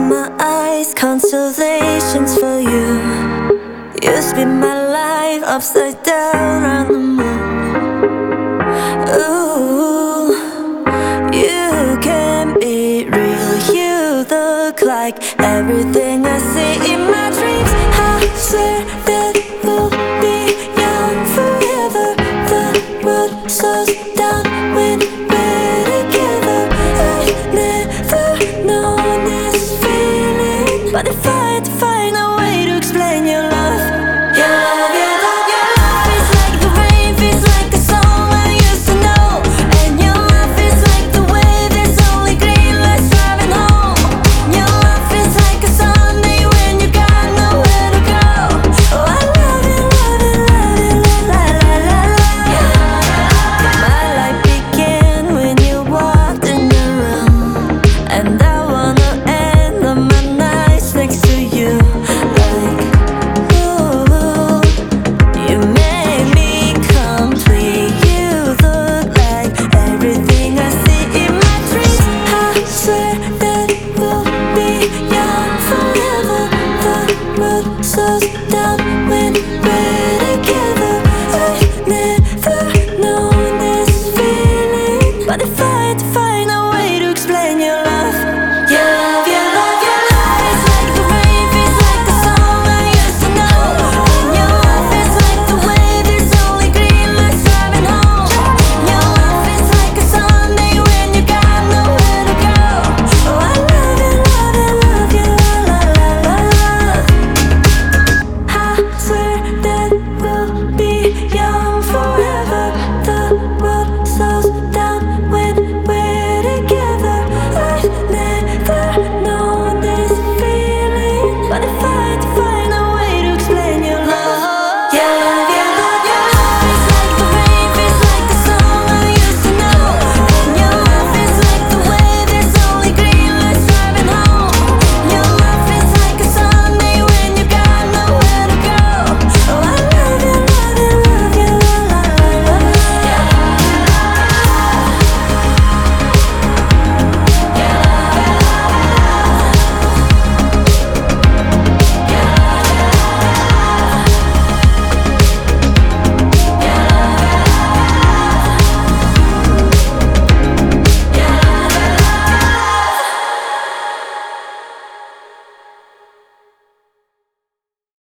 my eyes, constellations for you. You spin my life upside down on the moon. Ooh, you can be real. You look like everything I see in my dreams. I swear that we'll be young forever. The world slows down when we're together. I've never known this feeling, but if I had to find a way to explain your love, your love, your love, your love is like the rain, feels like a song I used to know. And your love is like the wave, there's only green lights driving home. Your love feels like a Sunday when you got nowhere to go. Oh, I love it, love it, love it, la la la la. My life began when you walked in the room, and I wanna end all my nights next to you. Like, ooh, you made me complete. You look like everything I see in my dreams. I swear that we'll be young forever. The world slows down when we're together. I've never known this feeling, but if I had to find